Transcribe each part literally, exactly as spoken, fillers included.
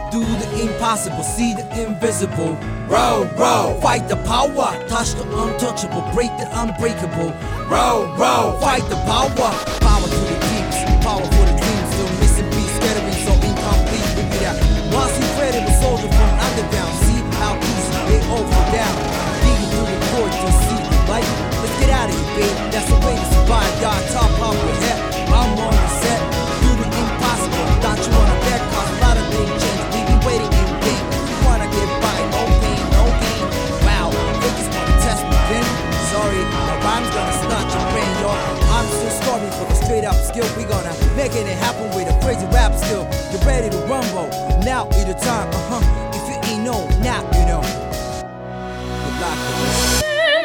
Do the impossible, see the invisible. Row, row, fight the power, touch the untouchable, break the unbreakable. Row, row, fight the power, power to the deeps, power for the dreams. Still missing beats, scattering so incomplete. We be that once incredible soldier from underground. See how easy they all fall down. Digging through the core to see the light. Let's get out of here, babe. That's the way to survive. Y'all top off your head. I'm on the set. Do the impossible. Thought you wanna bet, cause a lot of things change. We be waiting in vain. You wanna get by, no pain, no gain. Wow, niggas wanna test me then. Sorry, my rhyme's gonna stunt your brain, y'all. I'm still starving for the straight up skill. We gonna make it happen with a crazy rap skill. Get ready to rumble. Now is the time, uh huh. If you ain't know, now you know. Good luck with this.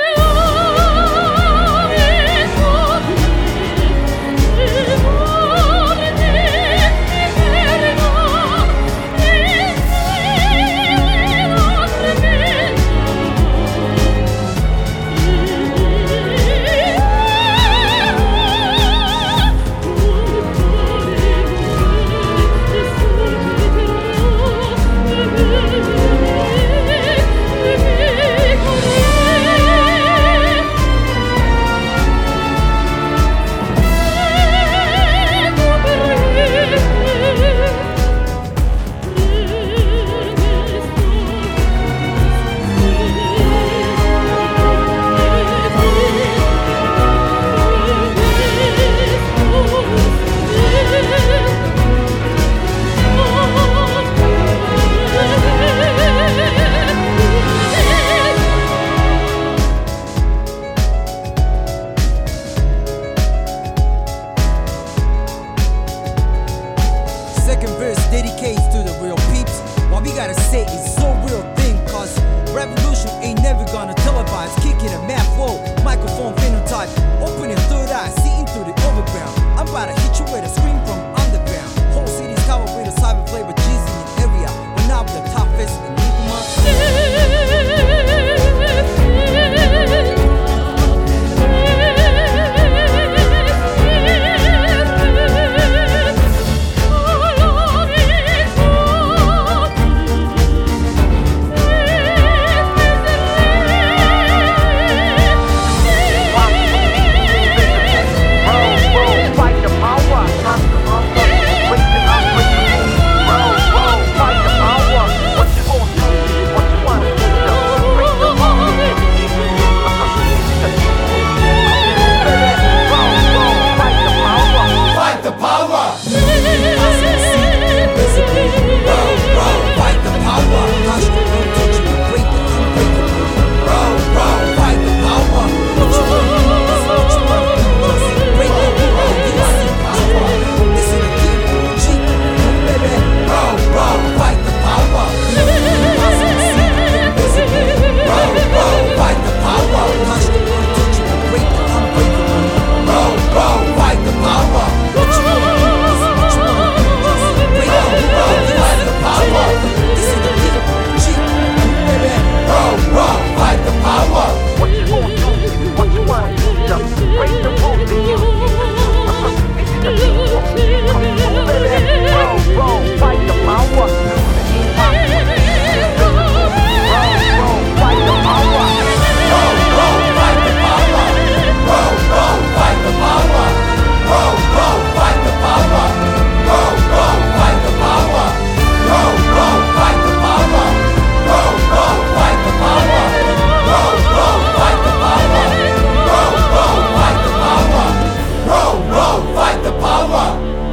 Second verse dedicates to the real peeps. What we gotta say is so real thing, cause revolution ain't never gonna televise. Kicking a mad flow, microphone phenotype, opening third eye, seeing through the overground. I'm about to hit you with a